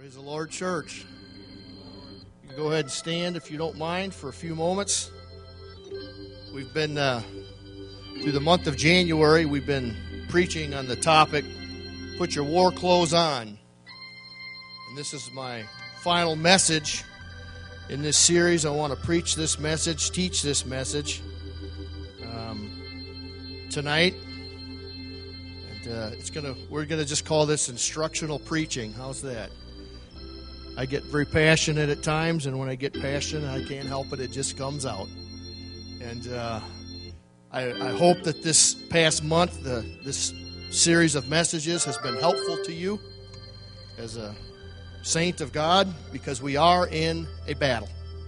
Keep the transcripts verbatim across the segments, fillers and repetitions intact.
Praise the Lord, church. You can go ahead and stand if you don't mind for a few moments. We've been, uh, through the month of January, we've been preaching on the topic, Put Your War Clothes On. And this is my final message in this series. I want to preach this message, teach this message um, tonight. And uh, it's gonna, we're going to just call this instructional preaching. How's that? I get very passionate at times, and when I get passionate, I can't help it. It just comes out. And uh, I, I hope that this past month, the, this series of messages has been helpful to you as a saint of God, because we are in a battle.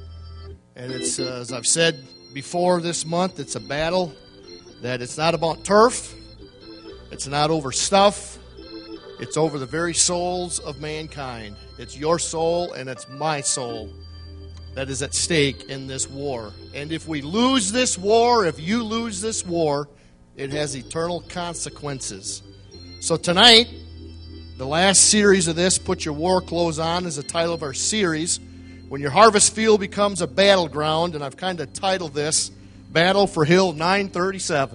And it's, uh, as I've said before this month, it's a battle that it's not about turf. It's not over stuff. It's over the very souls of mankind. It's your soul and it's my soul that is at stake in this war. And if we lose this war, if you lose this war, it has eternal consequences. So tonight, the last series of this, Put Your War Clothes On, is the title of our series. When your harvest field becomes a battleground, and I've kind of titled this, Battle for Hill nine thirty-seven.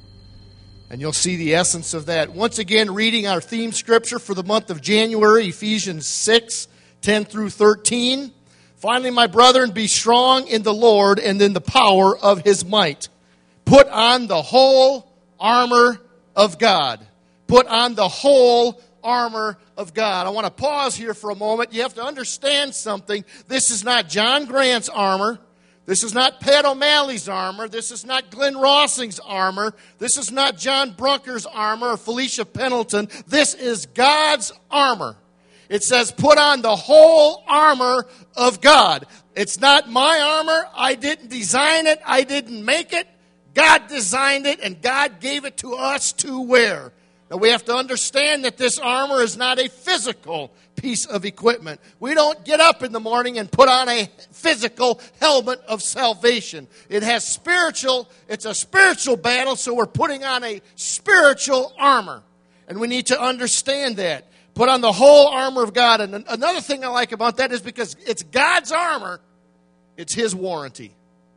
And you'll see the essence of that. Once again, reading our theme scripture for the month of January, Ephesians six, ten through thirteen. Finally, my brethren, be strong in the Lord and in the power of His might. Put on the whole armor of God. Put on the whole armor of God. I want to pause here for a moment. You have to understand something. This is not John Grant's armor. This is not Pat O'Malley's armor. This is not Glenn Rossing's armor. This is not John Brunker's armor or Felicia Pendleton. This is God's armor. It says, put on the whole armor of God. It's not my armor. I didn't design it. I didn't make it. God designed it, and God gave it to us to wear. Now, we have to understand that this armor is not a physical piece of equipment. We don't get up in the morning and put on a physical helmet of salvation. It has spiritual, it's a spiritual battle, so we're putting on a spiritual armor. And we need to understand that. Put on the whole armor of God. And another thing I like about that is because it's God's armor, it's His warranty.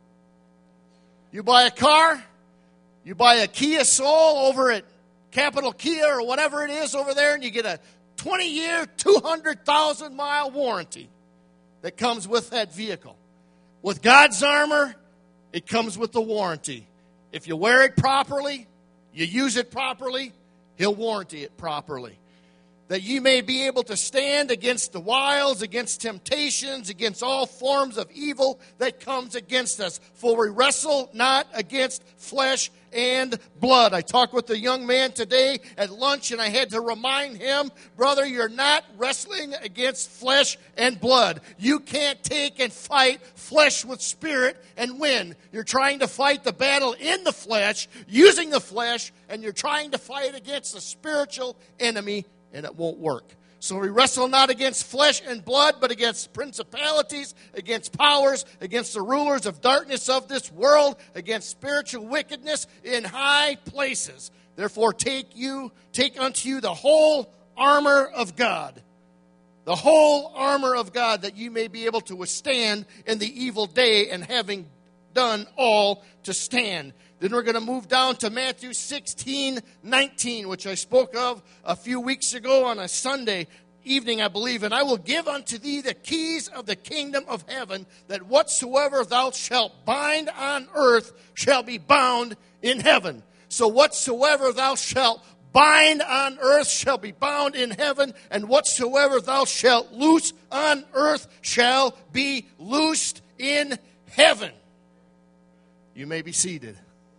You buy a car, you buy a Kia Soul over at Capital Kia or whatever it is over there, and you get a twenty-year, two hundred thousand mile warranty that comes with that vehicle. With God's armor, it comes with the warranty. If you wear it properly, you use it properly, He'll warranty it properly. That you may be able to stand against the wiles, against temptations, against all forms of evil that comes against us. For we wrestle not against flesh and blood. I talked with a young man today at lunch, and I had to remind him, brother, you're not wrestling against flesh and blood. You can't take and fight flesh with spirit and win. You're trying to fight the battle in the flesh, using the flesh, and you're trying to fight against a spiritual enemy, and it won't work. So we wrestle not against flesh and blood, but against principalities, against powers, against the rulers of darkness of this world, against spiritual wickedness in high places. Therefore take you, take unto you the whole armor of God. The whole armor of God, that you may be able to withstand in the evil day, and having done all to stand. Then we're going to move down to Matthew sixteen nineteen, which I spoke of a few weeks ago on a Sunday evening, I believe. And I will give unto thee the keys of the kingdom of heaven, that whatsoever thou shalt bind on earth shall be bound in heaven. So whatsoever thou shalt bind on earth shall be bound in heaven, and whatsoever thou shalt loose on earth shall be loosed in heaven. You may be seated.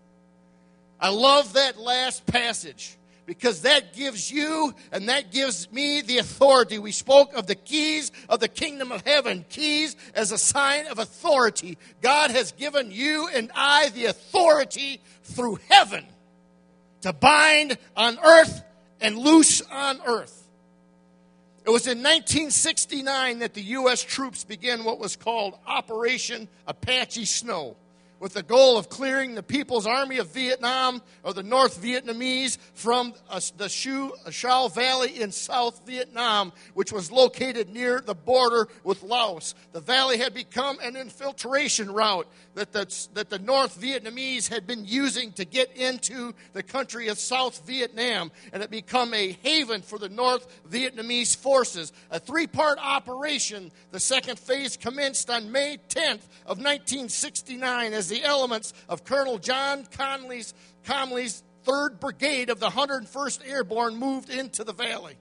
I love that last passage, because that gives you and that gives me the authority. We spoke of the keys of the kingdom of heaven, keys as a sign of authority. God has given you and I the authority through heaven to bind on earth and loose on earth. It was in nineteen sixty-nine that the U S troops began what was called Operation Apache Snow, with the goal of clearing the People's Army of Vietnam, or the North Vietnamese, from uh, the Shu Shao Valley in South Vietnam, which was located near the border with Laos. The valley had become an infiltration route that the, that the North Vietnamese had been using to get into the country of South Vietnam, and it become a haven for the North Vietnamese forces. A three-part operation, the second phase commenced on May tenth of nineteen sixty-nine as the elements of Colonel John Conley's, Conley's third Brigade of the one hundred first Airborne moved into the valley.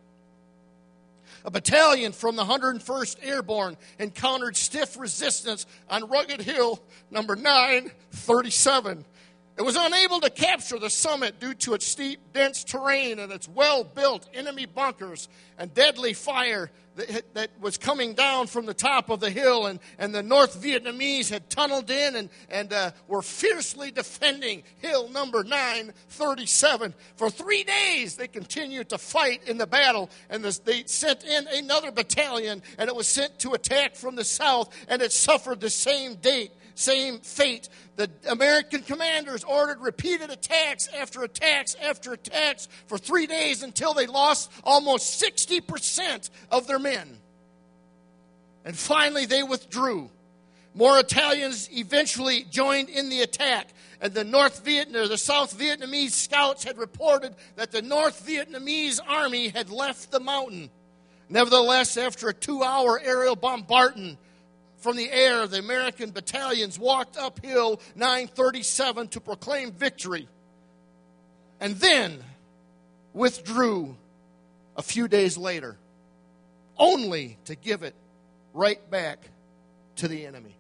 A battalion from the one hundred first Airborne encountered stiff resistance on Rugged Hill number nine thirty-seven. It was unable to capture the summit due to its steep, dense terrain and its well-built enemy bunkers and deadly fire that, that was coming down from the top of the hill. And, and the North Vietnamese had tunneled in and, and uh, were fiercely defending hill number nine thirty-seven. For three days, they continued to fight in the battle. And this, they sent in another battalion, and it was sent to attack from the south, and it suffered the same date. Same fate. The American commanders ordered repeated attacks after attacks after attacks for three days until they lost almost sixty percent of their men. And finally they withdrew. More Italians eventually joined in the attack. And the North Vietnam, the South Vietnamese scouts had reported that the North Vietnamese army had left the mountain. Nevertheless, after a two-hour aerial bombardment from the air, the American battalions walked uphill nine thirty-seven to proclaim victory, and then withdrew a few days later, only to give it right back to the enemy.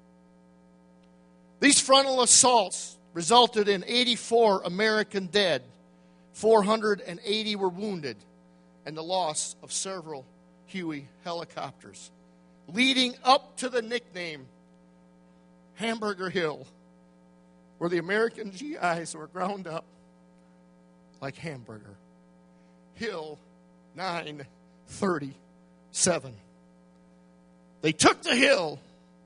These frontal assaults resulted in eighty-four American dead, four hundred eighty were wounded, and the loss of several Huey helicopters, leading up to the nickname Hamburger Hill, where the American G Is were ground up like hamburger. Hill nine thirty-seven. They took the hill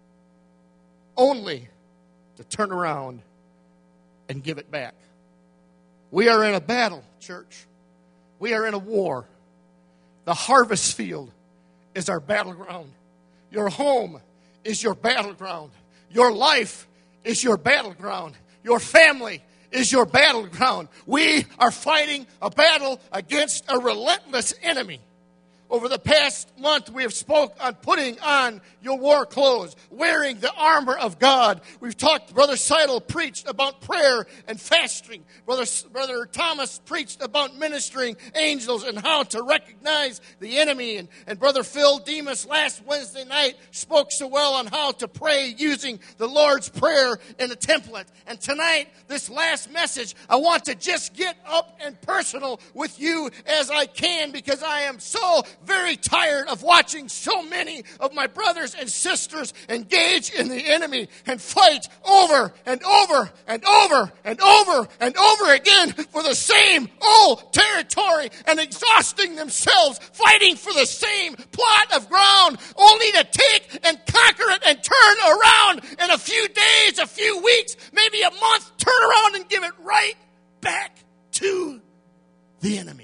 only to turn around and give it back. We are in a battle, church. We are in a war. The harvest field is our battleground. Your home is your battleground. Your life is your battleground. Your family is your battleground. We are fighting a battle against a relentless enemy. Over the past month, we have spoke on putting on your war clothes, wearing the armor of God. We've talked, Brother Seidel preached about prayer and fasting. Brother, Brother Thomas preached about ministering angels and how to recognize the enemy. And, and Brother Phil Demas last Wednesday night spoke so well on how to pray using the Lord's Prayer in a template. And tonight, this last message, I want to just get up and personal with you as I can, because I am so very tired of watching so many of my brothers and sisters engage in the enemy and fight over and over and over and over and over again for the same old territory and exhausting themselves fighting for the same plot of ground, only to take and conquer it and turn around in a few days, a few weeks, maybe a month, turn around and give it right back to the enemy.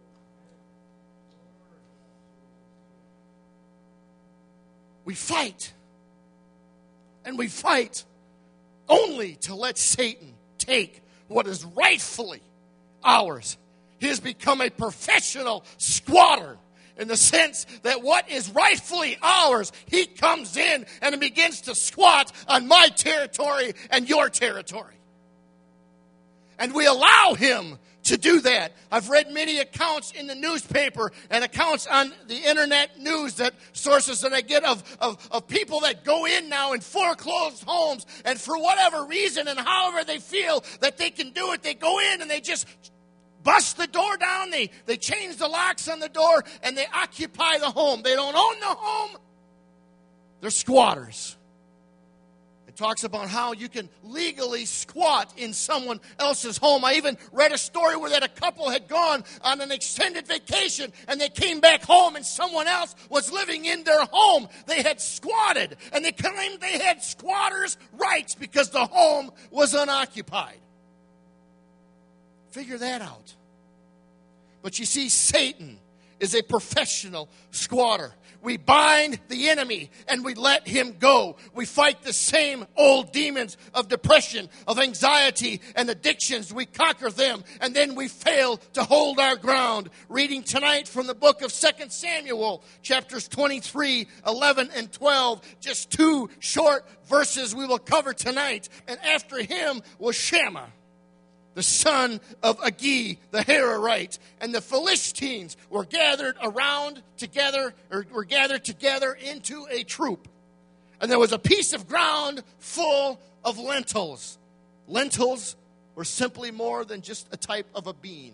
We fight, and we fight only to let Satan take what is rightfully ours. He has become a professional squatter in the sense that what is rightfully ours, he comes in and begins to squat on my territory and your territory. And we allow him to do that. I've read many accounts in the newspaper and accounts on the internet news, that sources that I get of, of, of people that go in now in foreclosed homes, and for whatever reason and however they feel that they can do it, they go in and they just bust the door down, they, they change the locks on the door, and they occupy the home. They don't own the home. They're squatters. And talks about how you can legally squat in someone else's home. I even read a story where that a couple had gone on an extended vacation and they came back home and someone else was living in their home. They had squatted, and they claimed they had squatters' rights because the home was unoccupied. Figure that out. But you see, Satan is a professional squatter. We bind the enemy and we let him go. We fight the same old demons of depression, of anxiety, and addictions. We conquer them, and then we fail to hold our ground. Reading tonight from the book of Second Samuel, chapters twenty-three, eleven, and twelve. Just two short verses we will cover tonight. And after him was Shammah, the son of Agi, the Hararite, and the Philistines were gathered around together, or were gathered together into a troop. And there was a piece of ground full of lentils. Lentils were simply more than just a type of a bean.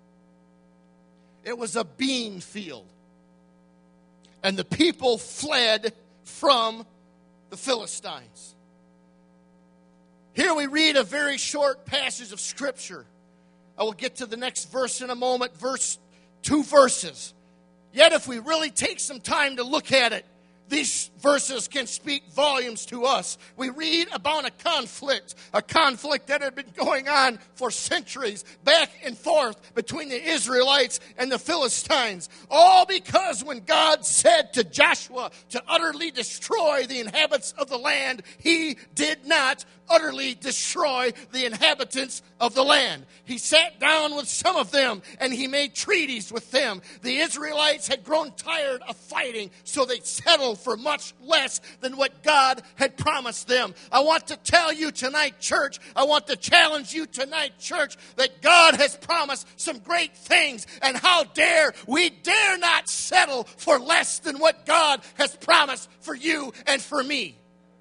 It was a bean field. And the people fled from the Philistines. Here we read a very short passage of Scripture. I will get to the next verse in a moment, verse two verses. Yet if we really take some time to look at it, these verses can speak volumes to us. We read about a conflict, a conflict that had been going on for centuries, back and forth between the Israelites and the Philistines. All because when God said to Joshua to utterly destroy the inhabitants of the land, he did not utterly destroy the inhabitants of the land. He sat down with some of them and he made treaties with them. The Israelites had grown tired of fighting, so they settled for much less than what God had promised them. I want to tell you tonight, church, I want to challenge you tonight, church, that God has promised some great things, and how dare we dare not settle for less than what God has promised for you and for me.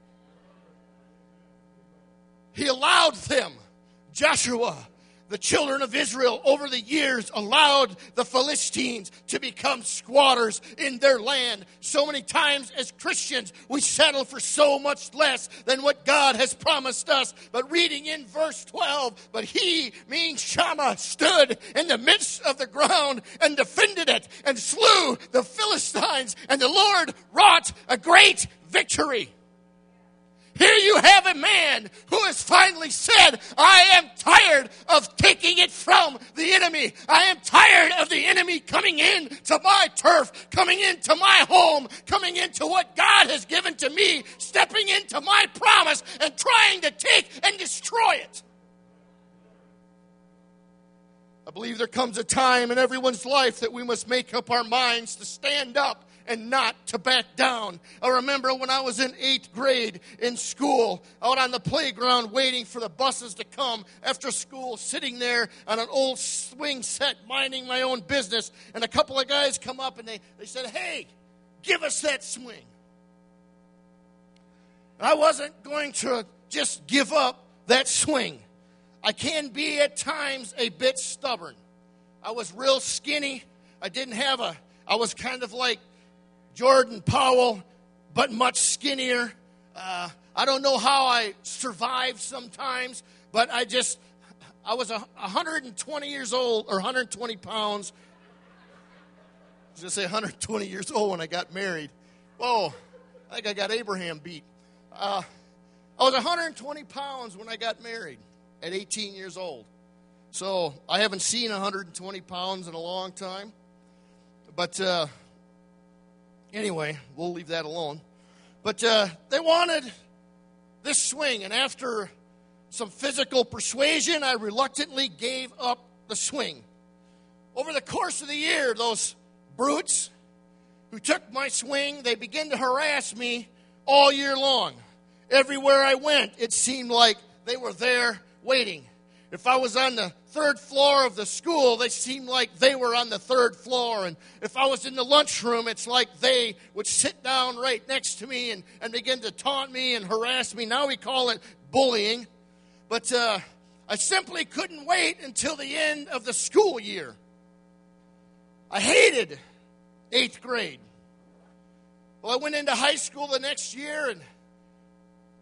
He allowed them, Joshua, the children of Israel, over the years, allowed the Philistines to become squatters in their land. So many times as Christians, we settle for so much less than what God has promised us. But reading in verse twelve, but he, meaning Shammah, stood in the midst of the ground and defended it and slew the Philistines, and the Lord wrought a great victory. Here you have a man who has finally said, I am tired of taking it from the enemy. I am tired of the enemy coming in to my turf, coming into my home, coming into what God has given to me, stepping into my promise and trying to take and destroy it. I believe there comes a time in everyone's life that we must make up our minds to stand up and not to back down. I remember when I was in eighth grade in school, out on the playground waiting for the buses to come after school, sitting there on an old swing set, minding my own business, and a couple of guys come up and they, they said, hey, give us that swing. I wasn't going to just give up that swing. I can be at times a bit stubborn. I was real skinny. I didn't have a, I was kind of like Jordan Powell, but much skinnier. Uh, I don't know how I survived sometimes, but I just, I was a, one hundred twenty years old, or one hundred twenty pounds. I was going to say one hundred twenty years old when I got married. Whoa, I think I got Abraham beat. Uh, I was one hundred twenty pounds when I got married at eighteen years old. So I haven't seen one hundred twenty pounds in a long time. But, uh, Anyway, we'll leave that alone. But uh, they wanted this swing, and after some physical persuasion, I reluctantly gave up the swing. Over the course of the year, those brutes who took my swing, they began to harass me all year long. Everywhere I went, it seemed like they were there waiting. If I was on the third floor of the school, they seemed like they were on the third floor. And if I was in the lunchroom, it's like they would sit down right next to me and, and begin to taunt me and harass me. Now we call it bullying. But uh, I simply couldn't wait until the end of the school year. I hated eighth grade. Well, I went into high school the next year, and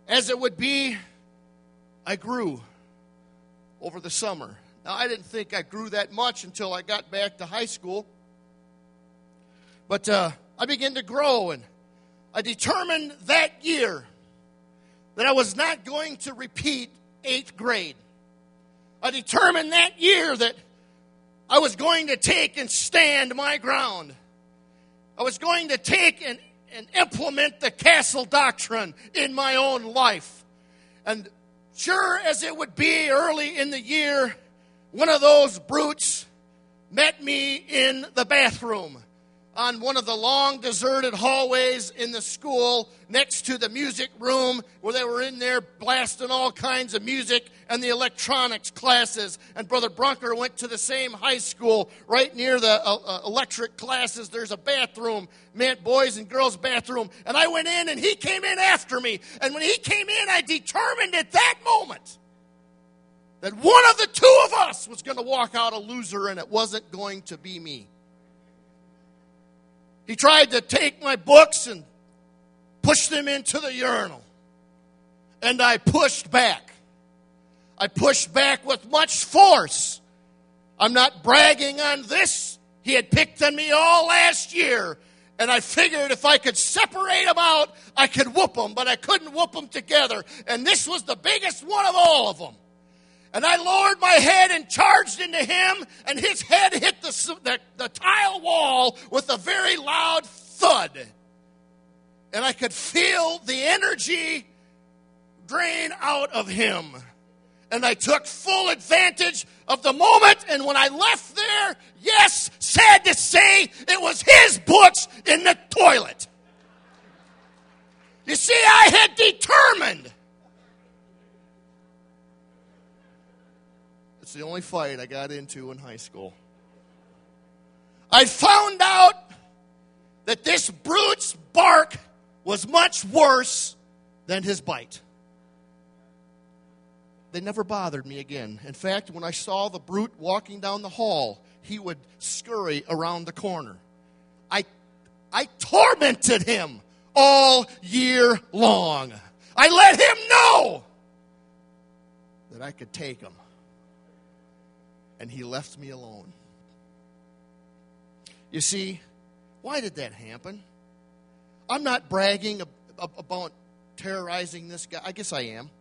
as it would be, I grew over the summer. Now, I didn't think I grew that much until I got back to high school. But uh, I began to grow, and I determined that year that I was not going to repeat eighth grade. I determined that year that I was going to take and stand my ground. I was going to take and, and implement the castle doctrine in my own life. And sure as it would be early in the year, one of those brutes met me in the bathroom on one of the long deserted hallways in the school next to the music room where they were in there blasting all kinds of music and the electronics classes. And Brother Brunker went to the same high school right near the uh, uh, electric classes. There's a bathroom, man, boys and girls bathroom. And I went in and he came in after me. And when he came in, I determined at that moment that one of the two of us was going to walk out a loser, and it wasn't going to be me. He tried to take my books and push them into the urinal. And I pushed back. I pushed back with much force. I'm not bragging on this. He had picked on me all last year. And I figured if I could separate them out, I could whoop them. But I couldn't whoop them together. And this was the biggest one of all of them. And I lowered my head and charged into him, and his head hit the, the, the tile wall with a very loud thud. And I could feel the energy drain out of him. And I took full advantage of the moment, and when I left there, yes, sad to say, it was his books in the toilet. You see, I had determined. It's the only fight I got into in high school. I found out that this brute's bark was much worse than his bite. They never bothered me again. In fact, when I saw the brute walking down the hall, he would scurry around the corner. I, I tormented him all year long. I let him know that I could take him. And he left me alone. You see, why did that happen? I'm not bragging about terrorizing this guy. I guess I am.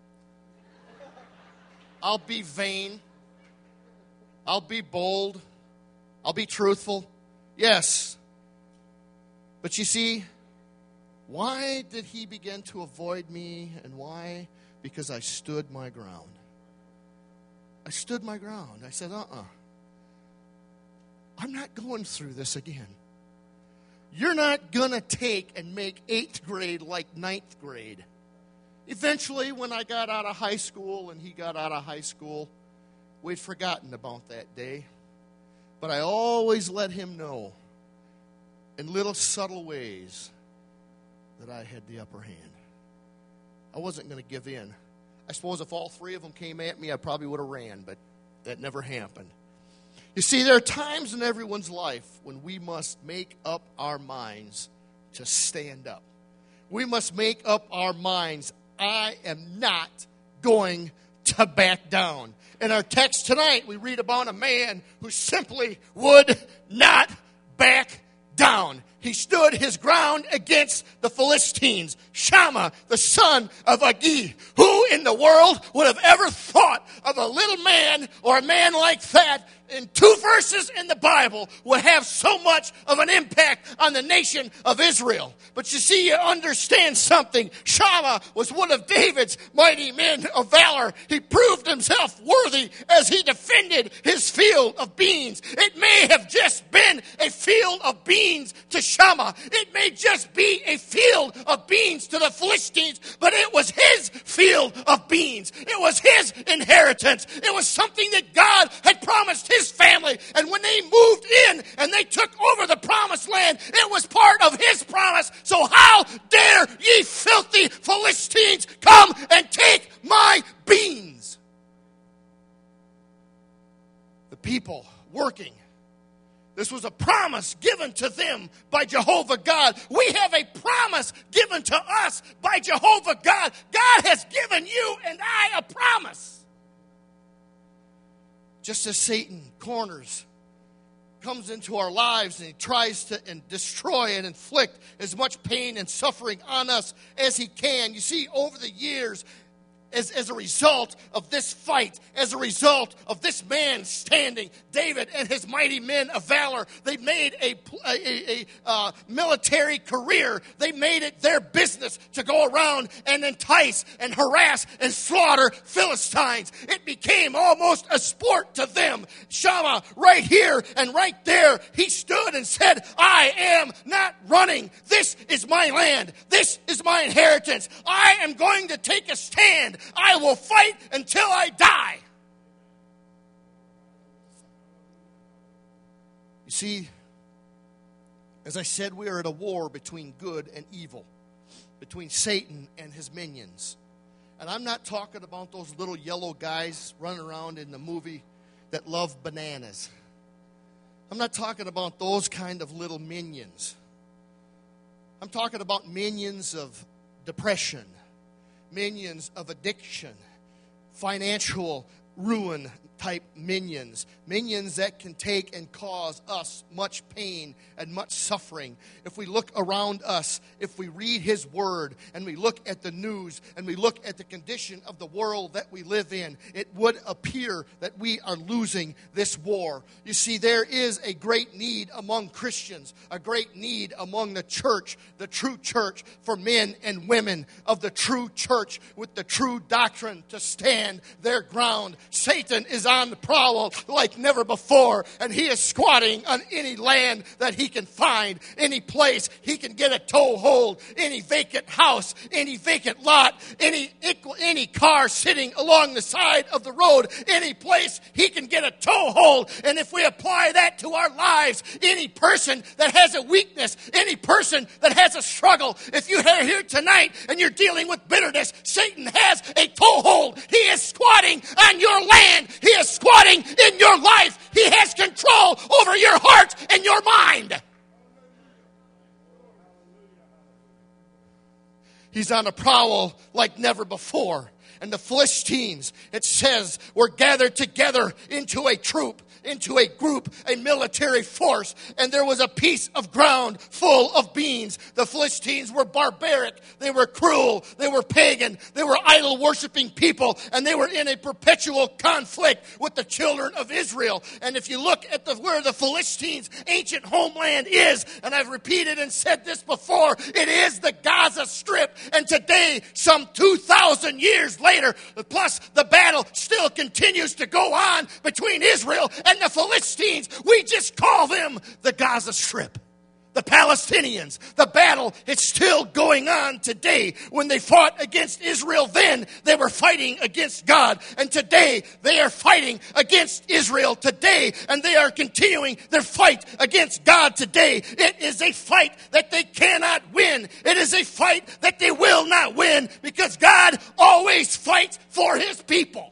I'll be vain. I'll be bold. I'll be truthful. Yes. But you see, why did he begin to avoid me, and why? Because I stood my ground. I stood my ground. I said, uh-uh. I'm not going through this again. You're not going to take and make eighth grade like ninth grade. Eventually, when I got out of high school and he got out of high school, we'd forgotten about that day. But I always let him know in little subtle ways that I had the upper hand. I wasn't going to give in. I suppose if all three of them came at me, I probably would have ran, but that never happened. You see, there are times in everyone's life when we must make up our minds to stand up. We must make up our minds, I am not going to back down. In our text tonight, we read about a man who simply would not back down. He stood his ground against the Philistines. Shammah, the son of Agi. Who in the world would have ever thought of a little man or a man like that in two verses in the Bible would have so much of an impact on the nation of Israel? But you see, you understand something. Shammah was one of David's mighty men of valor. He proved himself worthy as he defended his field of beans. It may have just been a field of beans to Shammah. It may just be a field of beans to the Philistines, but it was his field of beans. It was his inheritance. It was something that God had promised his family. And when they moved in and they took over the promised land, it was part of his promise. So how dare ye filthy Philistines come and take my beans? The people working. This was a promise given to them by Jehovah God. We have a promise promise given to us by Jehovah God. God has given you and I a promise. Just as Satan corners, comes into our lives and he tries to and destroy and inflict as much pain and suffering on us as he can. You see, over the years, As, as a result of this fight, as a result of this man standing, David and his mighty men of valor, they made a, a, a, a uh, military career. They made it their business to go around and entice and harass and slaughter Philistines. It became almost a sport to them. Shammah, right here and right there, he stood and said, I am not running. This is my land. This is my inheritance. I am going to take a stand. I will fight until I die. You see, as I said, we are at a war between good and evil, between Satan and his minions. And I'm not talking about those little yellow guys running around in the movie that love bananas. I'm not talking about those kind of little minions. I'm talking about minions of depression, minions of addiction, financial ruin type minions. Minions that can take and cause us much pain and much suffering. If we look around us, if we read his word and we look at the news and we look at the condition of the world that we live in, it would appear that we are losing this war. You see, there is a great need among Christians, a great need among the church, the true church, for men and women of the true church with the true doctrine to stand their ground. Satan is on the prowl like never before, and he is squatting on any land that he can find, any place he can get a toehold, any vacant house, any vacant lot, any any car sitting along the side of the road, any place he can get a toehold. And if we apply that to our lives, any person that has a weakness, any person that has a struggle, if you are here tonight and you're dealing with bitterness, Satan has a toehold. He is squatting on your land. He is squatting in your life. He has control over your heart and your mind. He's on a prowl like never before. And the Philistines, it says, were gathered together into a troop, into a group, a military force, and there was a piece of ground full of beans. The Philistines were barbaric, they were cruel, they were pagan, they were idol-worshiping people, and they were in a perpetual conflict with the children of Israel. And if you look at the, where the Philistines' ancient homeland is, and I've repeated and said this before, it is the Gaza Strip. And today, some two thousand years later, plus the battle still continues to go on between Israel and the Philistines. We just call them the Gaza Strip. The Palestinians. The battle is still going on today. When they fought against Israel then, they were fighting against God. And today, they are fighting against Israel today. And they are continuing their fight against God today. It is a fight that they cannot win. It is a fight that they will not win, because God always fights for his people.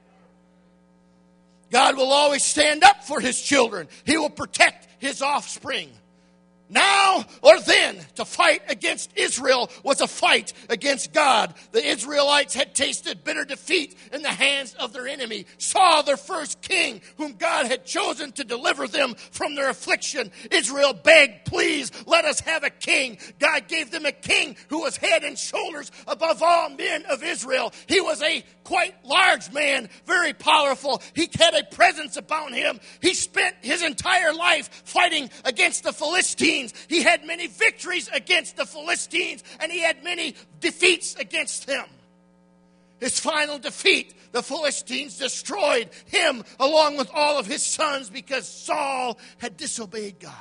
God will always stand up for his children. He will protect his offspring. Now or then, to fight against Israel was a fight against God. The Israelites had tasted bitter defeat in the hands of their enemy, saw their first king, whom God had chosen to deliver them from their affliction. Israel begged, please, let us have a king. God gave them a king who was head and shoulders above all men of Israel. He was a quite large man, very powerful. He had a presence about him. He spent his entire life fighting against the Philistines. He had many victories against the Philistines, and he had many defeats against them. His final defeat, the Philistines destroyed him along with all of his sons because Saul had disobeyed God.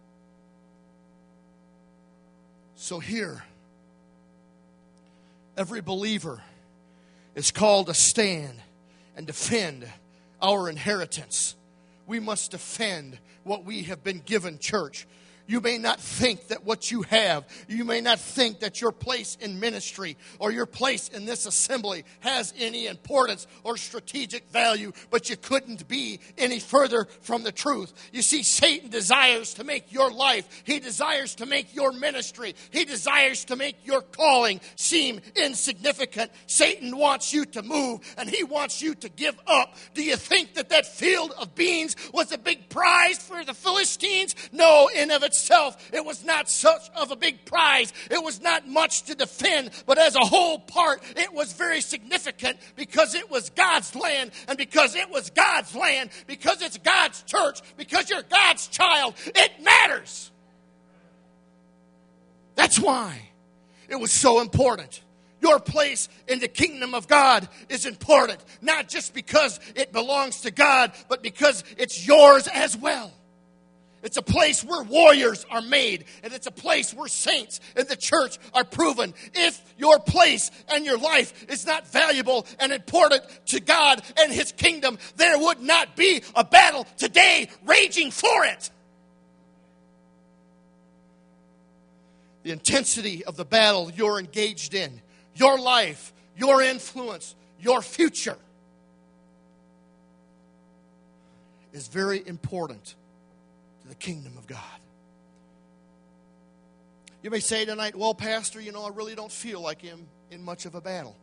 So here, every believer is called to stand and defend our inheritance. We must defend what we have been given, church. You may not think that what you have, you may not think that your place in ministry or your place in this assembly has any importance or strategic value, but you couldn't be any further from the truth. You see, Satan desires to make your life, he desires to make your ministry, he desires to make your calling seem insignificant. Satan wants you to move, and he wants you to give up. Do you think that that field of beans was a big prize for the Philistines? No, in of itself, it was not such of a big prize. It was not much to defend, but as a whole part, it was very significant because it was God's land, and because it was God's land, because it's God's church, because you're God's child, it matters. That's why it was so important. Your place in the kingdom of God is important, not just because it belongs to God, but because it's yours as well. It's a place where warriors are made, and it's a place where saints in the church are proven. If your place and your life is not valuable and important to God and His kingdom, there would not be a battle today raging for it. The intensity of the battle you're engaged in, your life, your influence, your future is very important to the kingdom of God. You may say tonight, well, Pastor, you know, I really don't feel like I'm in much of a battle.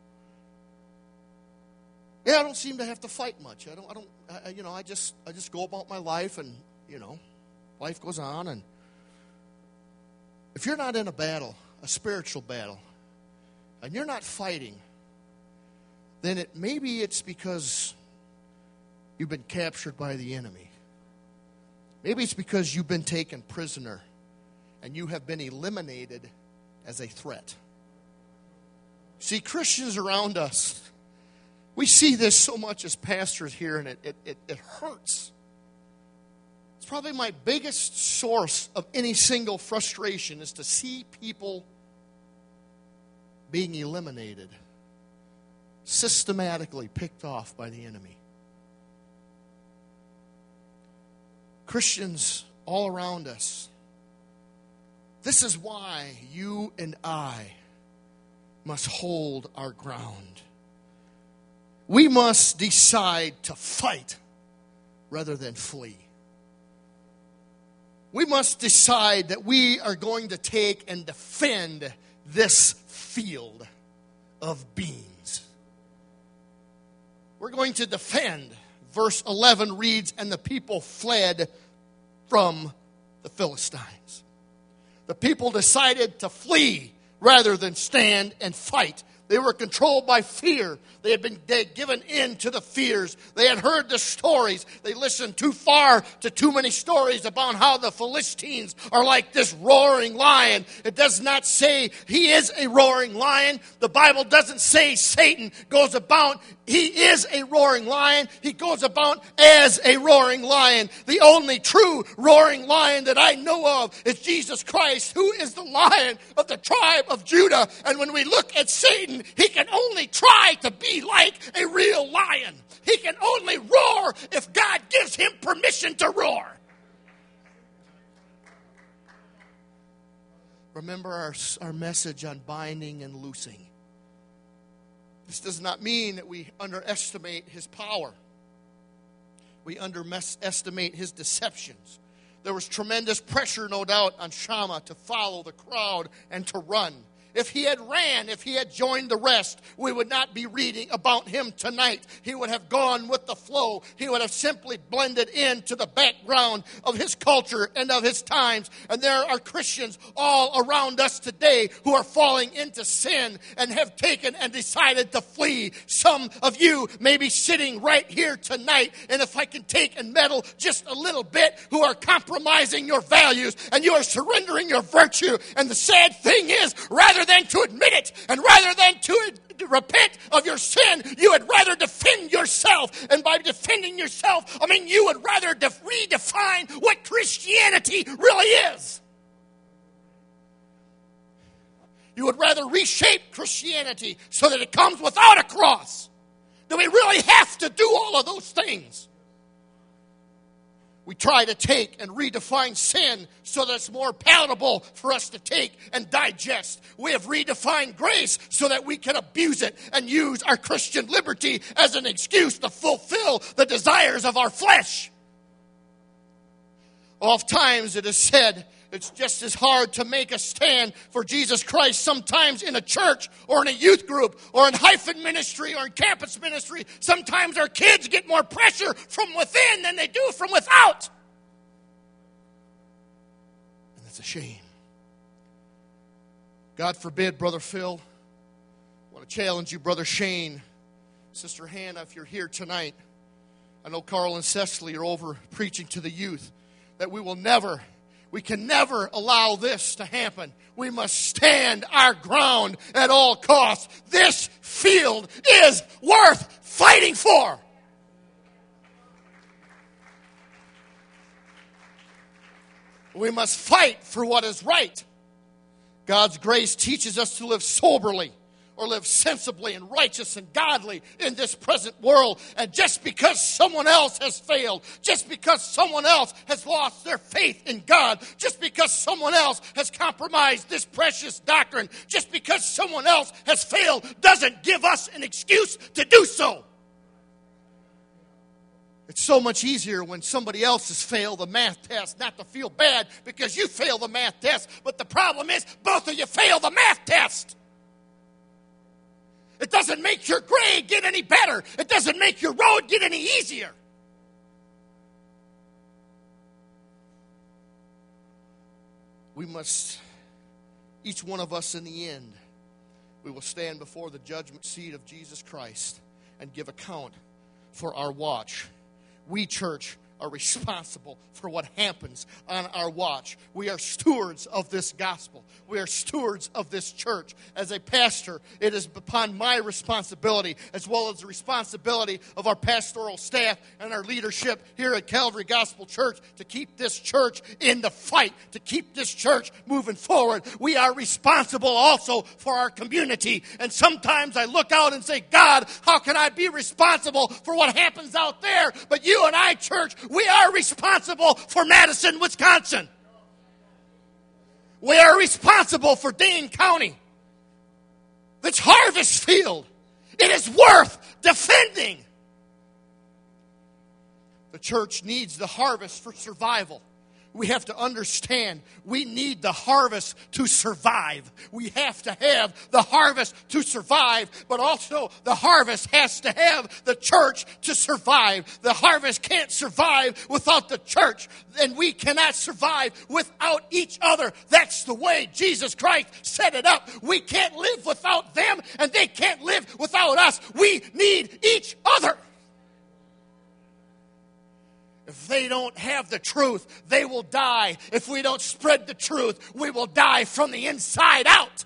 Yeah, I don't seem to have to fight much. I don't, I don't, I, you know, I just, I just go about my life, and you know, life goes on. And if you're not in a battle, a spiritual battle, and you're not fighting, then it maybe it's because you've been captured by the enemy. Maybe it's because you've been taken prisoner and you have been eliminated as a threat. See, Christians around us, we see this so much as pastors here, and it, it, it, it hurts. It's probably my biggest source of any single frustration is to see people being eliminated, systematically picked off by the enemy. Christians all around us, this is why you and I must hold our ground. We must decide to fight rather than flee. We must decide that we are going to take and defend this field of beans. We're going to defend. Verse eleven reads, and the people fled from the Philistines. The people decided to flee rather than stand and fight. They were controlled by fear. They had been they had given in to the fears. They had heard the stories. They listened too far to too many stories about how the Philistines are like this roaring lion. It does not say he is a roaring lion. The Bible doesn't say Satan goes about. He is a roaring lion. He goes about as a roaring lion. The only true roaring lion that I know of is Jesus Christ, who is the Lion of the tribe of Judah. And when we look at Satan, he can only try to be like a real lion. He can only roar if God gives him permission to roar. Remember our, our message on binding and loosing. This does not mean that we underestimate his power. We underestimate his deceptions. There was tremendous pressure, no doubt, on Shammah to follow the crowd and to run. If he had ran, if he had joined the rest, we would not be reading about him tonight. He would have gone with the flow. He would have simply blended into the background of his culture and of his times. And there are Christians all around us today who are falling into sin and have taken and decided to flee. Some of you may be sitting right here tonight, and if I can take and meddle just a little bit, who are compromising your values and you are surrendering your virtue. And the sad thing is, rather than to admit it, and rather than to repent of your sin, you would rather defend yourself. And by defending yourself, I mean you would rather def- redefine what Christianity really is. You would rather reshape Christianity so that it comes without a cross. Do we really have to do all of those things? We try to take and redefine sin so that it's more palatable for us to take and digest. We have redefined grace so that we can abuse it and use our Christian liberty as an excuse to fulfill the desires of our flesh. Oftentimes it is said it's just as hard to make a stand for Jesus Christ sometimes in a church or in a youth group or in hyphen ministry or in campus ministry. Sometimes our kids get more pressure from within than they do from without. And that's a shame. God forbid, Brother Phil. I want to challenge you, Brother Shane, Sister Hannah, if you're here tonight. I know Carl and Cecily are over preaching to the youth. That we will never, we can never allow this to happen. We must stand our ground at all costs. This field is worth fighting for. We must fight for what is right. God's grace teaches us to live soberly, or live sensibly and righteous and godly in this present world. And just because someone else has failed, just because someone else has lost their faith in God, just because someone else has compromised this precious doctrine, just because someone else has failed, doesn't give us an excuse to do so. It's so much easier when somebody else has failed the math test not to feel bad because you failed the math test. But the problem is both of you failed the math test. It doesn't make your grade get any better. It doesn't make your road get any easier. We must, each one of us in the end, we will stand before the judgment seat of Jesus Christ and give account for our watch. We, church, are responsible for what happens on our watch. We are stewards of this gospel. We are stewards of this church. As a pastor, it is upon my responsibility, as well as the responsibility of our pastoral staff and our leadership here at Calvary Gospel Church, to keep this church in the fight, to keep this church moving forward. We are responsible also for our community. And sometimes I look out and say, God, how can I be responsible for what happens out there? But you and I, church, we are responsible for Madison, Wisconsin. We are responsible for Dane County. This harvest field, it is worth defending. The church needs the harvest for survival. We have to understand we need the harvest to survive. We have to have the harvest to survive, but also the harvest has to have the church to survive. The harvest can't survive without the church, and we cannot survive without each other. That's the way Jesus Christ set it up. We can't live without them, and they can't live without us. We need each other. If they don't have the truth, they will die. If we don't spread the truth, we will die from the inside out.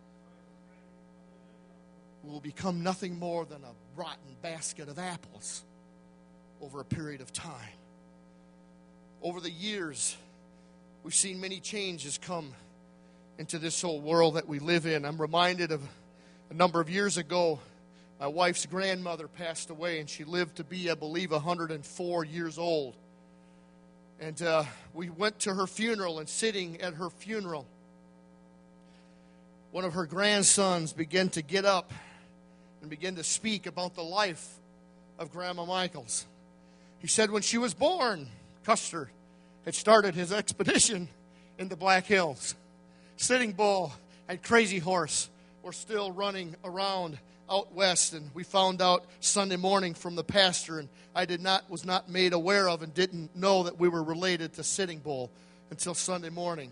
We will become nothing more than a rotten basket of apples over a period of time. Over the years, we've seen many changes come into this whole world that we live in. I'm reminded of a number of years ago, my wife's grandmother passed away, and she lived to be, I believe, one hundred four years old. And uh, we went to her funeral, and sitting at her funeral, one of her grandsons began to get up and begin to speak about the life of Grandma Michaels. He said when she was born, Custer had started his expedition in the Black Hills. Sitting Bull and Crazy Horse were still running around out west, and we found out Sunday morning from the pastor, and I did not was not made aware of and didn't know that we were related to Sitting Bull until Sunday morning.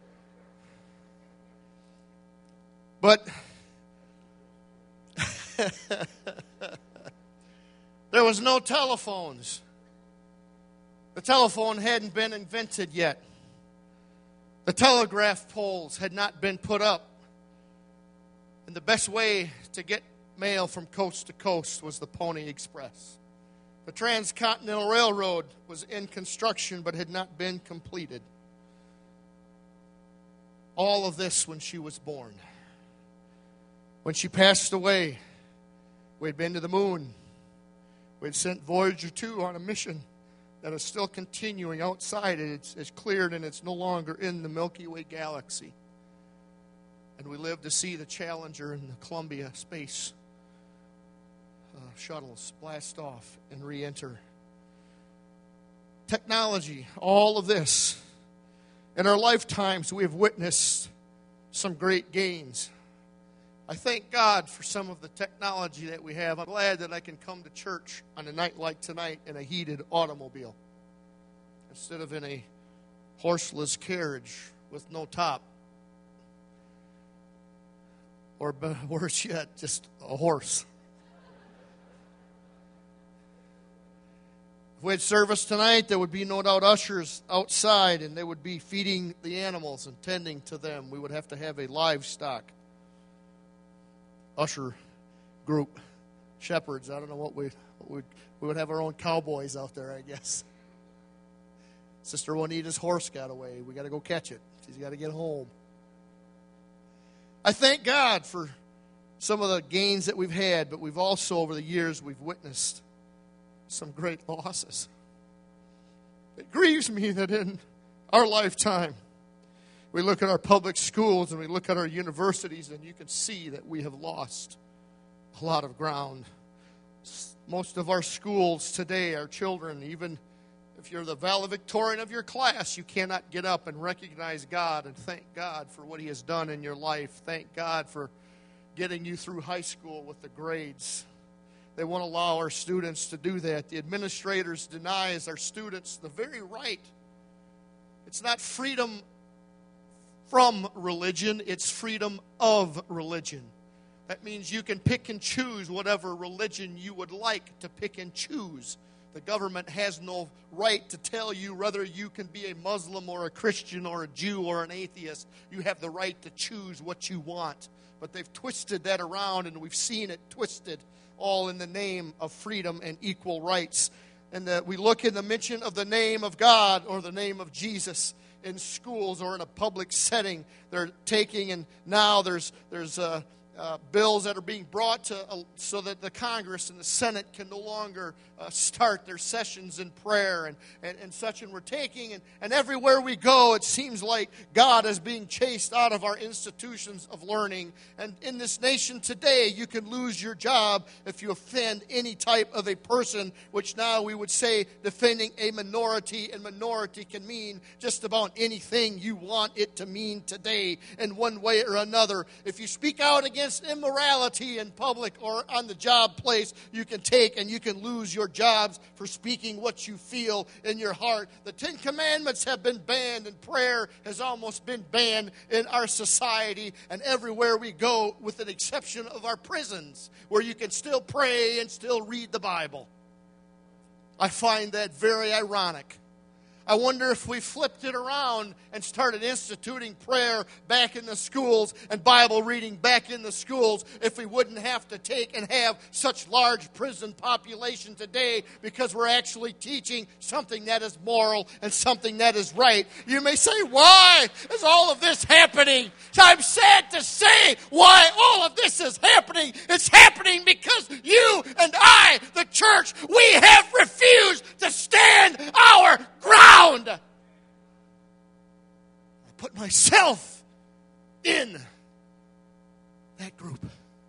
But there was no telephones. The telephone hadn't been invented yet. The telegraph poles had not been put up. And the best way to get mail from coast to coast was the Pony Express. The Transcontinental Railroad was in construction but had not been completed. All of this when she was born. When she passed away, we had been to the moon. We had sent Voyager two on a mission that is still continuing outside. It's, it's cleared and it's no longer in the Milky Way galaxy. And we live to see the Challenger and the Columbia space uh, shuttles blast off and re-enter. Technology, all of this. In our lifetimes, we have witnessed some great gains. I thank God for some of the technology that we have. I'm glad that I can come to church on a night like tonight in a heated automobile instead of in a horseless carriage with no top. Or worse yet, just a horse. If we had service tonight, there would be no doubt ushers outside, and they would be feeding the animals and tending to them. We would have to have a livestock usher group, shepherds. I don't know what we what we we would have our own cowboys out there, I guess. Sister Juanita's horse got away. We got to go catch it. She's got to get home. I thank God for some of the gains that we've had, but we've also, over the years, we've witnessed some great losses. It grieves me that in our lifetime, we look at our public schools and we look at our universities, and you can see that we have lost a lot of ground. Most of our schools today, our children, even if you're the valedictorian of your class, you cannot get up and recognize God and thank God for what He has done in your life. Thank God for getting you through high school with the grades. They won't allow our students to do that. The administrators denies our students the very right. It's not freedom from religion, it's freedom of religion. That means you can pick and choose whatever religion you would like to pick and choose. The government has no right to tell you whether you can be a Muslim or a Christian or a Jew or an atheist. You have the right to choose what you want. But they've twisted that around, and we've seen it twisted, all in the name of freedom and equal rights. And that we look in the mention of the name of God or the name of Jesus in schools or in a public setting. They're taking, and now there's there's uh, uh, bills that are being brought to uh, so that the Congress and the Senate can no longer uh, start their sessions in prayer and, and, and such. And we're taking, and, and everywhere we go, it seems like God is being chased out of our institutions of learning. And in this nation today, you can lose your job if you offend any type of a person, which now we would say defending a minority, and minority can mean just about anything you want it to mean today in one way or another. If you speak out against immorality in public or on the job place, you can take and you can lose your jobs for speaking what you feel in your heart. The Ten Commandments have been banned, and prayer has almost been banned in our society and everywhere we go, with an exception of our prisons, where you can still pray and still read the Bible. I find that very ironic. I wonder if we flipped it around and started instituting prayer back in the schools and Bible reading back in the schools, if we wouldn't have to take and have such large prison population today, because we're actually teaching something that is moral and something that is right. You may say, why is all of this happening? I'm sad to say why all of this is happening. It's happening because you and I, the church, we have refused to stand our ground. I put myself in that group.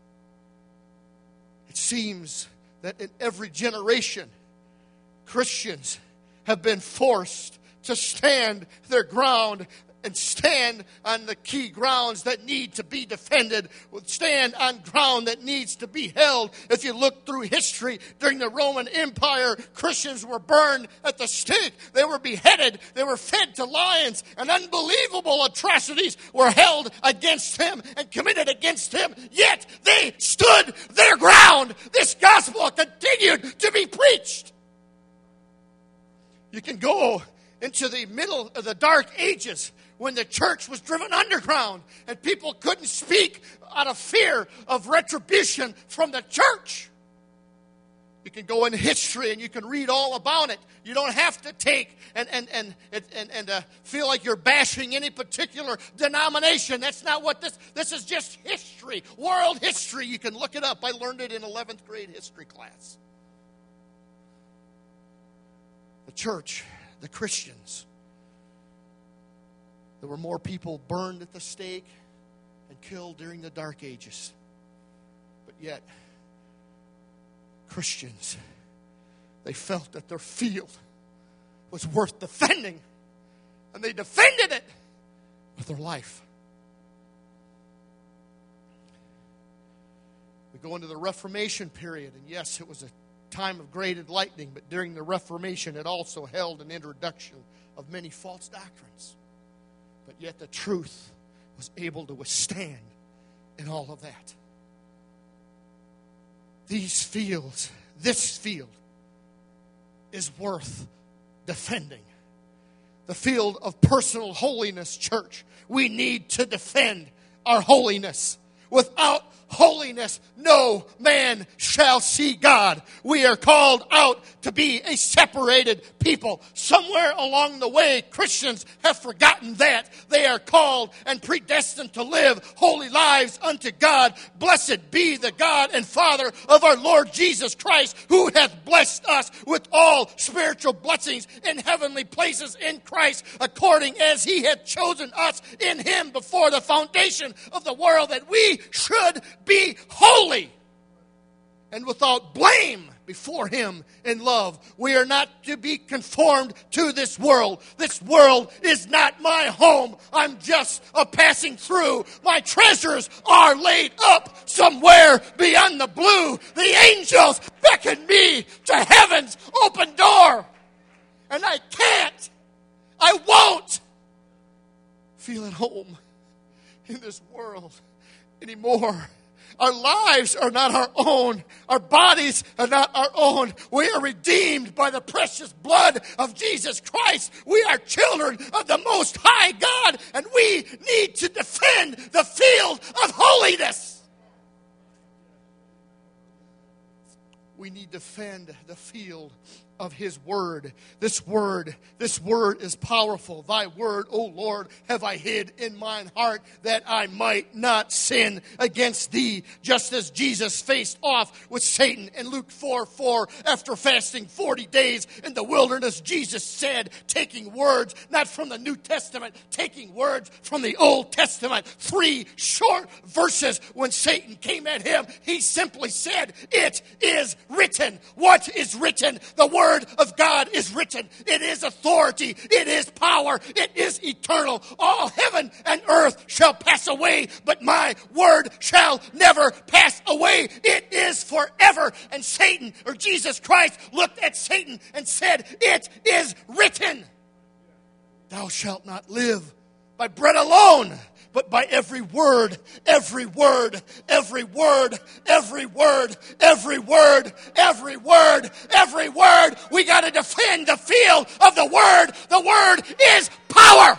It seems that in every generation, Christians have been forced to stand their ground and stand on the key grounds that need to be defended, stand on ground that needs to be held. If you look through history, during the Roman Empire, Christians were burned at the stake. They were beheaded. They were fed to lions, and unbelievable atrocities were held against them and committed against them. Yet they stood their ground. This gospel continued to be preached. You can go into the middle of the Dark Ages, when the church was driven underground and people couldn't speak out of fear of retribution from the church. You can go in history and you can read all about it. You don't have to take and and and and, and uh, feel like you're bashing any particular denomination. That's not what this. This is just history, world history. You can look it up. I learned it in eleventh grade history class. The church, the Christians. There were more people burned at the stake and killed during the Dark Ages. But yet, Christians, they felt that their field was worth defending. And they defended it with their life. We go into the Reformation period, and yes, it was a time of great enlightening, but during the Reformation, it also held an introduction of many false doctrines. But yet the truth was able to withstand in all of that. These fields, this field, is worth defending. The field of personal holiness, church. We need to defend our holiness. Without holiness, no man shall see God. We are called out to be a separated people. Somewhere along the way, Christians have forgotten that. They are called and predestined to live holy lives unto God. Blessed be the God and Father of our Lord Jesus Christ, who hath blessed us with all spiritual blessings in heavenly places in Christ, according as he hath chosen us in him before the foundation of the world, that we should be holy and without blame before him in love. We are not to be conformed to this world. This world is not my home. I'm just a passing through. My treasures are laid up somewhere beyond the blue. The angels beckon me to heaven's open door. And I can't, I won't feel at home in this world anymore. Our lives are not our own. Our bodies are not our own. We are redeemed by the precious blood of Jesus Christ. We are children of the Most High God, and we need to defend the field of holiness. We need to defend the field of his word. This word, this word is powerful. Thy word, O Lord, have I hid in mine heart, that I might not sin against thee. Just as Jesus faced off with Satan in Luke four four, after fasting forty days in the wilderness, Jesus said, taking words not from the New Testament, taking words from the Old Testament, three short verses. When Satan came at him, he simply said, it is written. What is written? The word of God is written. It is authority. It is power. It is eternal. All heaven and earth shall pass away, but my word shall never pass away. It is forever. And Satan, or Jesus Christ, looked at Satan and said, it is written. Thou shalt not live by bread alone, but by every word, every word, every word, every word, every word, every word, every word. We got to defend the field of the word. The word is power.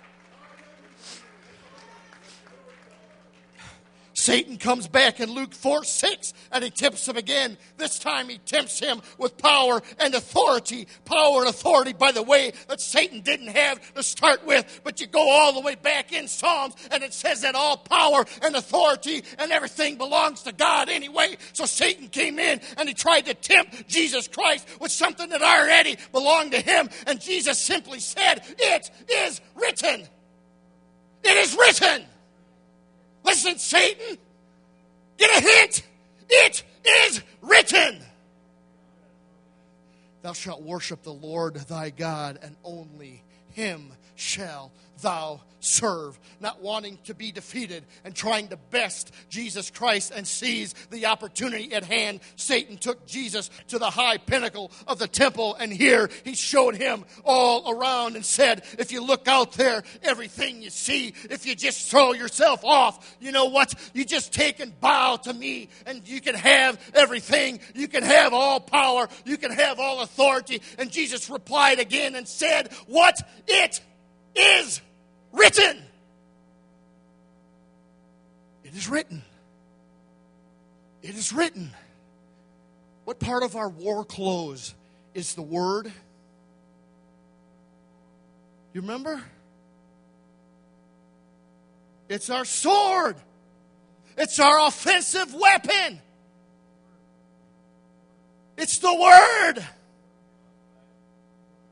Satan comes back in Luke four six, and he tempts him again. This time he tempts him with power and authority. Power and authority, by the way, that Satan didn't have to start with. But you go all the way back in Psalms, and it says that all power and authority and everything belongs to God anyway. So Satan came in, and he tried to tempt Jesus Christ with something that already belonged to him. And Jesus simply said, it is written. It is written. Listen, Satan, get a hint. It is written. Thou shalt worship the Lord thy God, and only him shall thou serve. Not wanting to be defeated and trying to best Jesus Christ and seize the opportunity at hand, Satan took Jesus to the high pinnacle of the temple, and here he showed him all around and said, if you look out there, everything you see, if you just throw yourself off, you know what? You just take and bow to me, and you can have everything. You can have all power. You can have all authority. And Jesus replied again and said, what it is written. It is written. It is written. What part of our war clothes is the word? You remember? It's our sword. It's our offensive weapon. It's the word.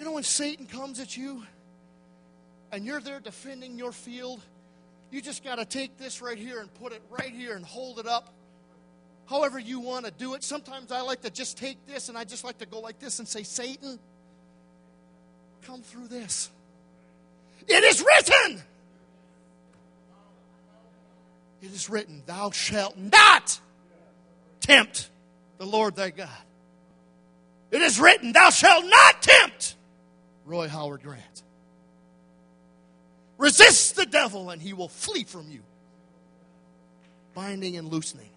know when Satan comes at you and you're there defending your field, you just got to take this right here and put it right here and hold it up however you want to do it. Sometimes I like to just take this and I just like to go like this and say, Satan, come through this. It is written. It is written, thou shalt not tempt the Lord thy God. It is written, thou shalt not tempt. Roy Howard Grant. Resist the devil and he will flee from you. Binding and loosening.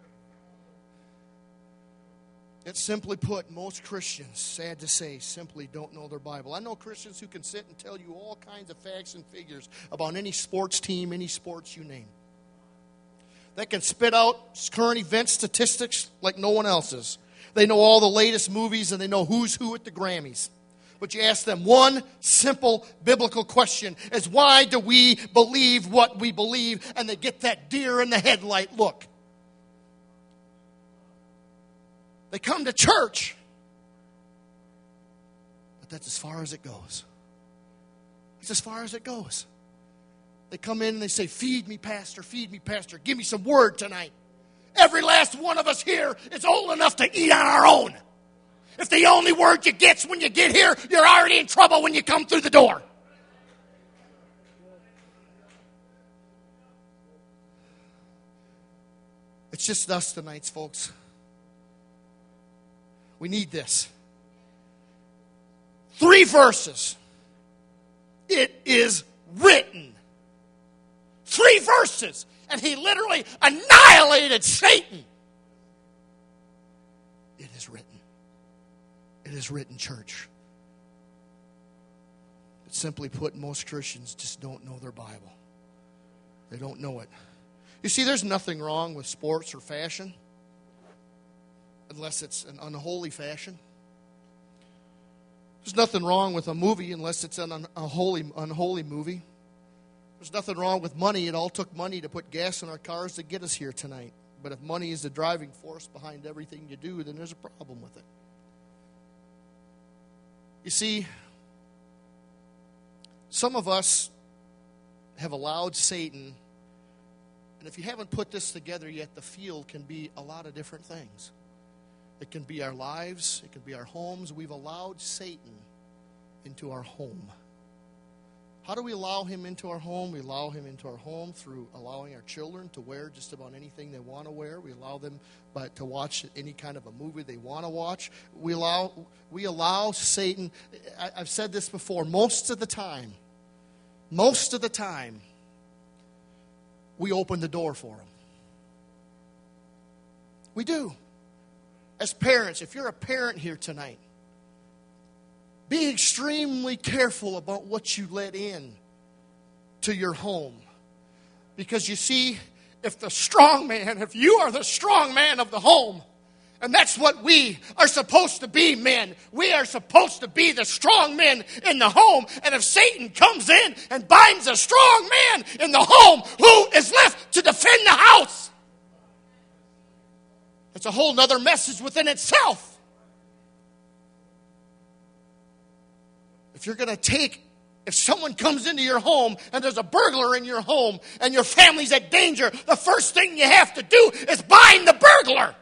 It's simply put, most Christians, sad to say, simply don't know their Bible. I know Christians who can sit and tell you all kinds of facts and figures about any sports team, any sports you name. They can spit out current event statistics like no one else's. They know all the latest movies and they know who's who at the Grammys. But you ask them one simple biblical question is, why do we believe what we believe? And they get that deer in the headlight look. They come to church, but that's as far as it goes. It's as far as it goes. They come in and they say, feed me, pastor, feed me, pastor. Give me some word tonight. Every last one of us here is old enough to eat on our own. If the only word you get when you get here, you're already in trouble when you come through the door. It's just us tonight, folks. We need this. Three verses. It is written. Three verses. And he literally annihilated Satan. It is written. It is written, church. But simply put, most Christians just don't know their Bible. They don't know it. You see, there's nothing wrong with sports or fashion, unless it's an unholy fashion. There's nothing wrong with a movie unless it's an unholy, unholy movie. There's nothing wrong with money. It all took money to put gas in our cars to get us here tonight. But if money is the driving force behind everything you do, then there's a problem with it. You see, some of us have allowed Satan, and if you haven't put this together yet, the field can be a lot of different things. It can be our lives. It can be our homes. We've allowed Satan into our home. How do we allow him into our home? We allow him into our home through allowing our children to wear just about anything they want to wear. We allow them but to watch any kind of a movie they want to watch. We allow we allow Satan. I, I've said this before. Most of the time, most of the time, we open the door for him. We do. As parents, if you're a parent here tonight, be extremely careful about what you let in to your home. Because you see, if the strong man, if you are the strong man of the home, and that's what we are supposed to be, men. We are supposed to be the strong men in the home. And if Satan comes in and binds a strong man in the home, who is left to defend the house? It's a whole other message within itself. If you're going to take, if someone comes into your home and there's a burglar in your home and your family's at danger, the first thing you have to do is bind the burglar.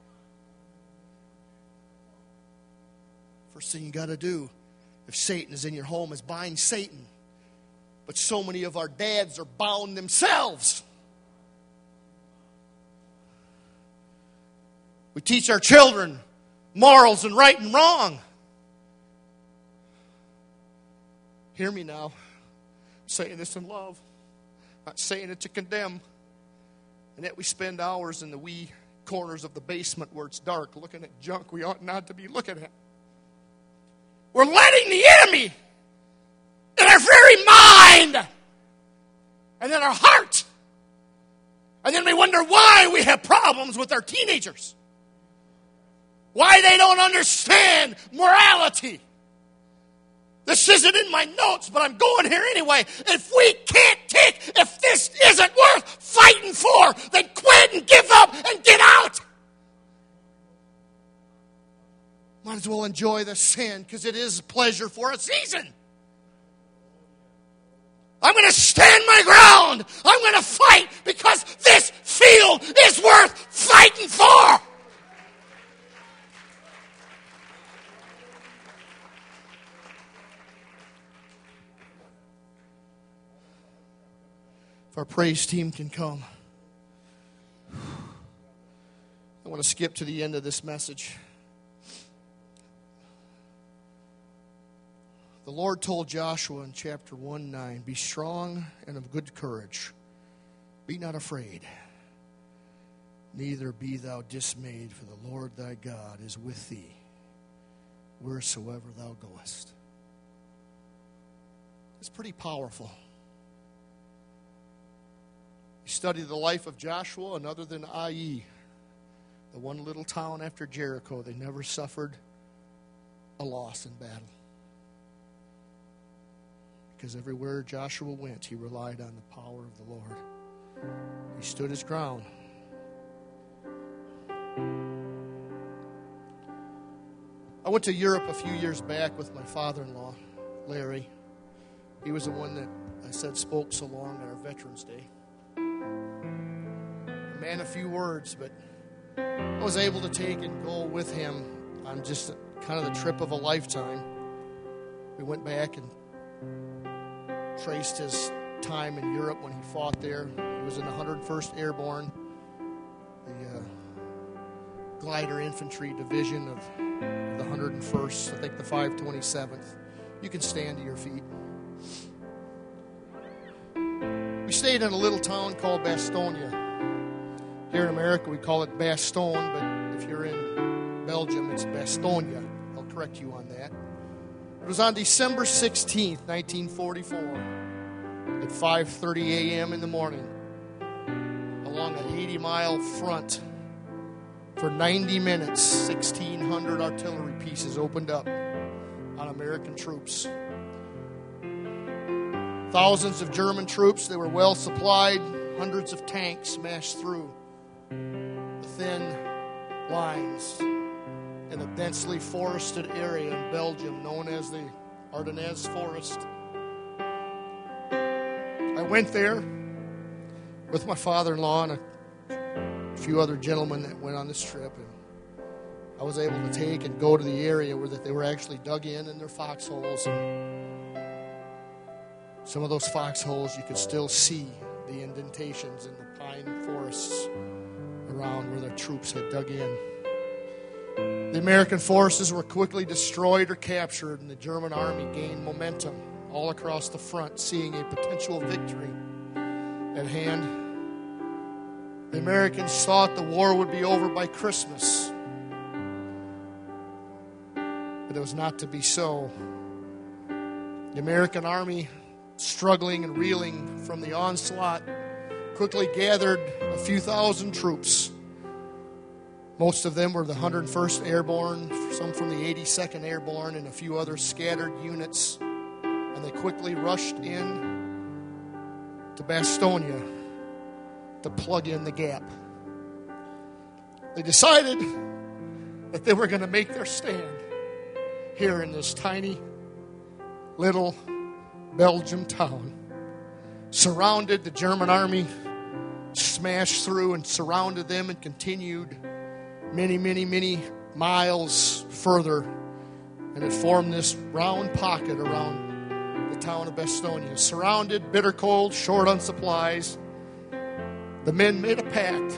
First thing you got to do if Satan is in your home is bind Satan. But so many of our dads are bound themselves. We teach our children morals and right and wrong. Hear me now. I'm saying this in love. I'm not saying it to condemn. And yet we spend hours in the wee corners of the basement where it's dark looking at junk we ought not to be looking at. We're letting the enemy in our very mind and in our heart. And then we wonder why we have problems with our teenagers. Why they don't understand morality. This isn't in my notes, but I'm going here anyway. If we can't take, if this isn't worth fighting for, then quit and give up and get out. Might as as well enjoy the sin, because it is pleasure for a season. I'm going to stand my ground. I'm going to fight because this field is worth fighting for. If our praise team can come. I want to skip to the end of this message. The Lord told Joshua in chapter one nine, be strong and of good courage. Be not afraid. Neither be thou dismayed, for the Lord thy God is with thee, wheresoever thou goest. It's pretty powerful. You study the life of Joshua, and other than Ai, the one little town after Jericho, they never suffered a loss in battle. Because everywhere Joshua went, he relied on the power of the Lord. He stood his ground. I went to Europe a few years back with my father-in-law, Larry. He was the one that I said spoke so long at our Veterans Day. A man of few words, but I was able to take and go with him on just a, kind of the trip of a lifetime. We went back and traced his time in Europe when he fought there. He was in the one hundred first Airborne, the uh, glider infantry division of the one hundred first, I think the five twenty-seventh. You can stand to your feet. We stayed in a little town called Bastogne. Here in America, we call it Bastogne, but if you're in Belgium, it's Bastogne. I'll correct you on that. It was on December sixteenth, nineteen forty-four, at five thirty a.m. in the morning, along an eighty-mile front. For ninety minutes, sixteen hundred artillery pieces opened up on American troops. Thousands of German troops, they were well supplied. Hundreds of tanks smashed through the thin lines in a densely forested area in Belgium known as the Ardennes Forest. I went there with my father-in-law and a few other gentlemen that went on this trip, and I was able to take and go to the area where that they were actually dug in in their foxholes, and some of those foxholes you could still see the indentations in the pine forests around where the troops had dug in. The American forces were quickly destroyed or captured, and the German army gained momentum all across the front, seeing a potential victory at hand. The Americans thought the war would be over by Christmas, but it was not to be so. The American army, struggling and reeling from the onslaught, quickly gathered a few thousand troops. Most of them were the one hundred first Airborne, some from the eighty-second Airborne, and a few other scattered units. And they quickly rushed in to Bastogne to plug in the gap. They decided that they were going to make their stand here in this tiny little Belgium town. Surrounded the German army, smashed through and surrounded them, and continued many, many, many miles further, and it formed this round pocket around the town of Bastogne. Surrounded, bitter cold, short on supplies, the men made a pact.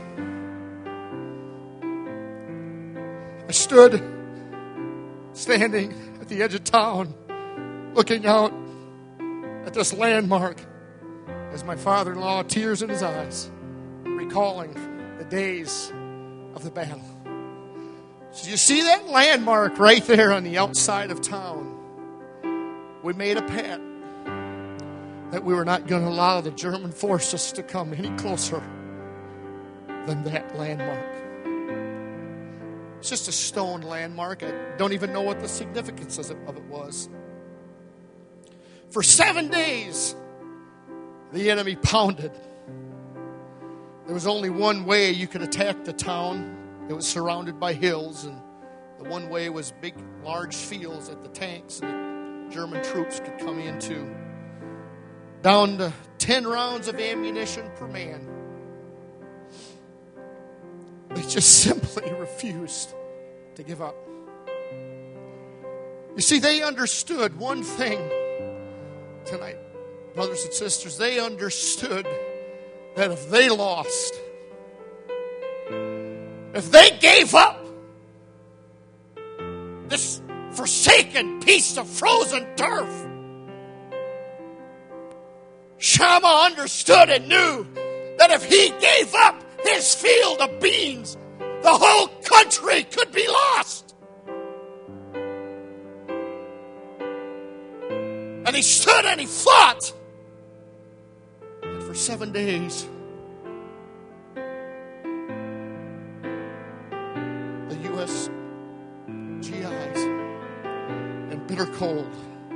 I stood standing at the edge of town, looking out at this landmark as my father-in-law, tears in his eyes, recalling the days of the battle. So you see that landmark right there on the outside of town? We made a pact that we were not going to allow the German forces to come any closer than that landmark. It's just a stone landmark. I don't even know what the significance of it was. For seven days, the enemy pounded. There was only one way you could attack the town. It was surrounded by hills, and The one way was big, large fields that the tanks and the German troops could come into. Down to ten rounds of ammunition per man. They just simply refused to give up. You see, they understood one thing tonight, brothers and sisters. They understood that if they lost, if they gave up this forsaken piece of frozen turf, Shammah understood and knew that if he gave up his field of beans, the whole country could be lost. And he stood and he fought. And for seven days, the U S G Is in bitter cold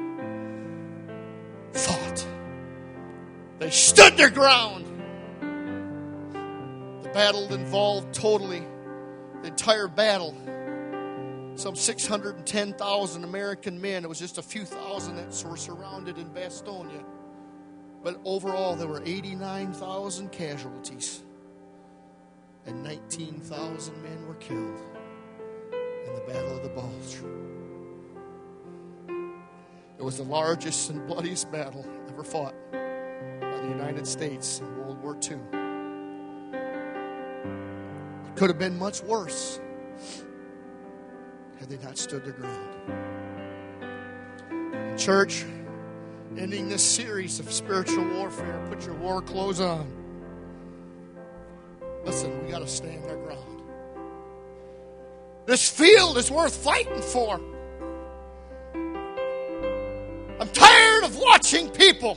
fought. They stood their ground. The battle involved totally, the entire battle, some six hundred ten thousand American men. It was just a few thousand that were surrounded in Bastonia. But overall, there were eighty-nine thousand casualties. And nineteen thousand men were killed in the Battle of the Bulge. It was the largest and bloodiest battle ever fought by the United States in World War Two. It could have been much worse had they not stood their ground. And church, ending this series of spiritual warfare, put your war clothes on. Listen, we got to stand our ground. This field is worth fighting for. I'm tired of watching people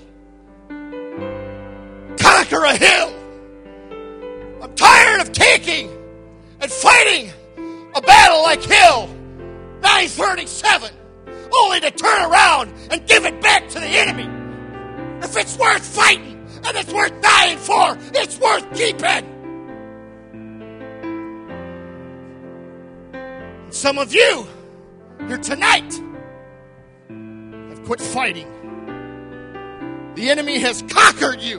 conquer a hill. I'm tired of taking and fighting a battle like Hill nine thirty-seven, only to turn around and give it back to the enemy. If it's worth fighting and it's worth dying for, it's worth keeping. And some of you here tonight have quit fighting. The enemy has conquered you,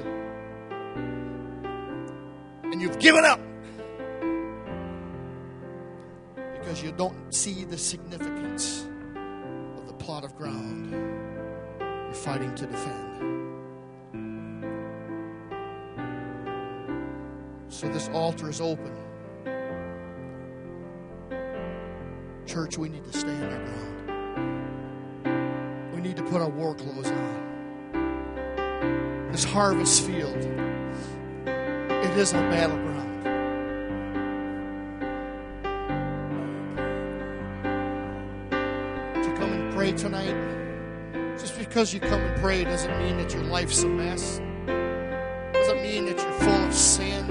and you've given up. Because you don't see the significance of the plot of ground you're fighting to defend. So this altar is open. Church, we need to stand our ground. We need to put our war clothes on. This harvest field, it is our battleground. Pray tonight. Just because you come and pray doesn't mean that your life's a mess. Doesn't mean that you're full of sin.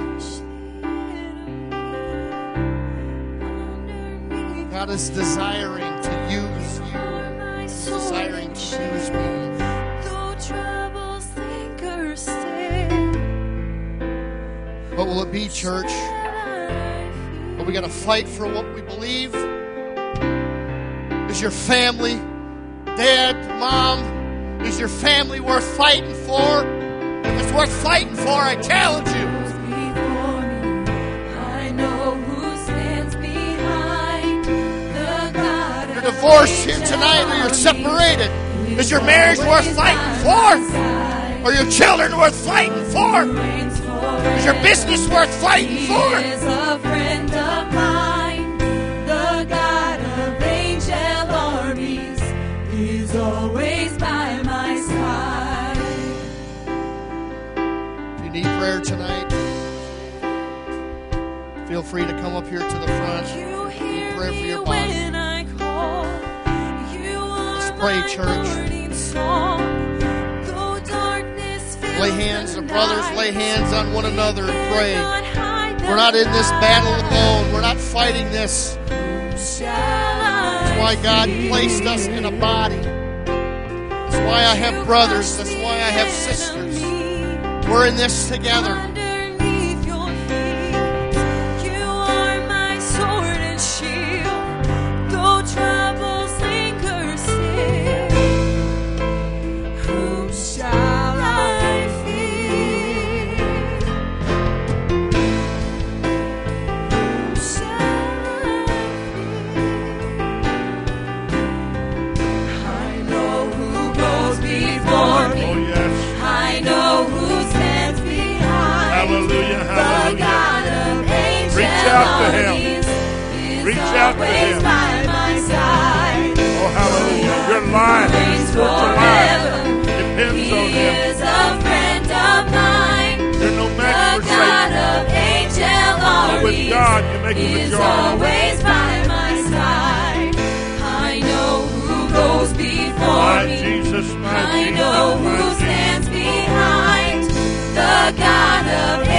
God is desiring to use you, desiring to use me. What will it be, church? Are we going to fight for what we believe? Is your family, Dad, Mom, is your family worth fighting for? If it's worth fighting for, I challenge you. You're divorced here tonight, or you're separated. Is your marriage worth fighting for? Are your children worth fighting for? Is your business worth fighting for? Always by my side. If you need prayer tonight, feel free to come up here to the front. You need prayer for your body. Let's pray, church. Lay hands on brothers, lay hands on one another and pray. We're not in this battle alone. We're not fighting this. That's why God placed us in a body. That's why I have brothers. That's why I have sisters. We're in this together. You are my sword and shield. Though Shout to always him. by my side. Oh, hallelujah. Your life, your Reigns spiritual life, forever. depends He on him. is a friend of mine. There's no The match for God Satan. of angel And with armies God, you make a is majority. always by my side. I know who goes before My me. Jesus, my I Jesus, know my who Jesus. stands behind. The God of